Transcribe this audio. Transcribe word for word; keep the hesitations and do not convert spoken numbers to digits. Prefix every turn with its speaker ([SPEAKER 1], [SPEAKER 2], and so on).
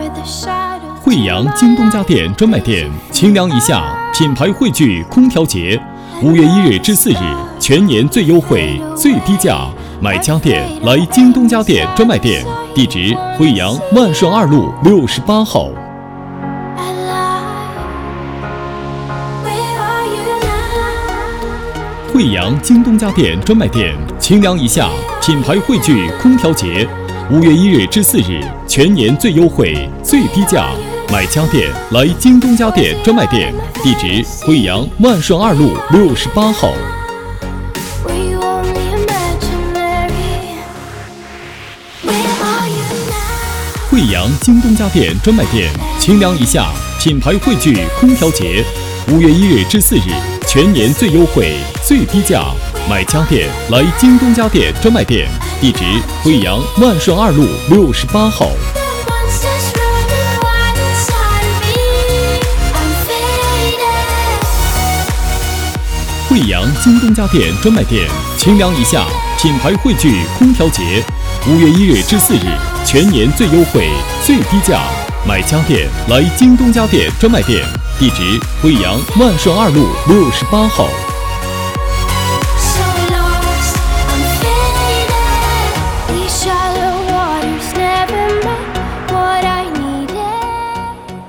[SPEAKER 1] 惠阳京东家电专卖店，清凉一夏品牌汇聚空调节，五月一日至四日全年最优惠、最低价，买家电来京东家电专卖店，地址惠阳万顺二路六十八号。惠阳京东家电专卖店，清凉一夏品牌汇聚空调节，五月一日至四日全年最优惠、最低价，买家电来京东家电专卖店，地址惠阳万顺二路六十八号。惠阳京东家电专卖店，清凉一夏品牌汇聚空调节，五月一日至四日全年最优惠、最低价，买家电来京东家电专卖店，地址惠阳万顺二路六十八号。惠阳京东家电专卖店，清凉一夏品牌汇聚空调节，五月一日至四日全年最优惠、最低价，买家电来京东家电专卖店，地址惠阳万顺二路六十八号。